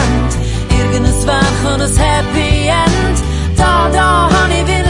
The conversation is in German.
Irgendwann kommt ein Happy End. Da han ich wieder